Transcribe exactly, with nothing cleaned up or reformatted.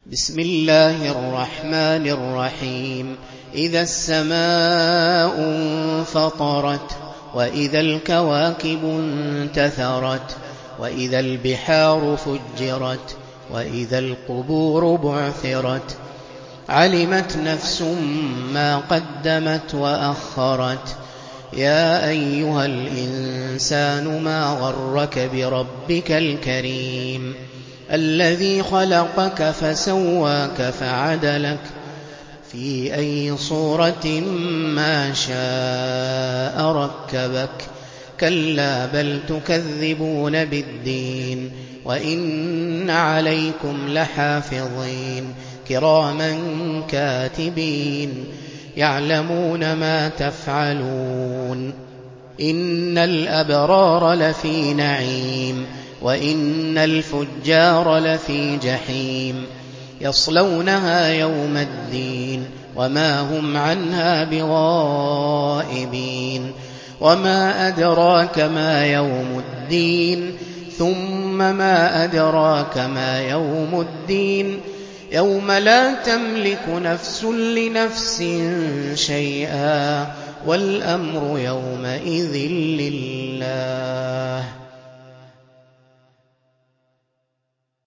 بسم الله الرحمن الرحيم إذا السماء انفطرت وإذا الكواكب انتثرت وإذا البحار فجرت وإذا القبور بعثرت علمت نفس ما قدمت وأخرت يا أيها الإنسان ما غرك بربك الكريم الذي خلقك فسواك فعدلك في أي صورة ما شاء ركبك كلا بل تكذبون بالدين وإن عليكم لحافظين كراما كاتبين يعلمون ما تفعلون إن الأبرار لفي نعيم وإن الفجار لفي جحيم يصلونها يوم الدين وما هم عنها بغائبين وما أدراك ما يوم الدين ثم ما أدراك ما يوم الدين يوم لا تملك نفس لنفس شيئا والأمر يومئذ لله.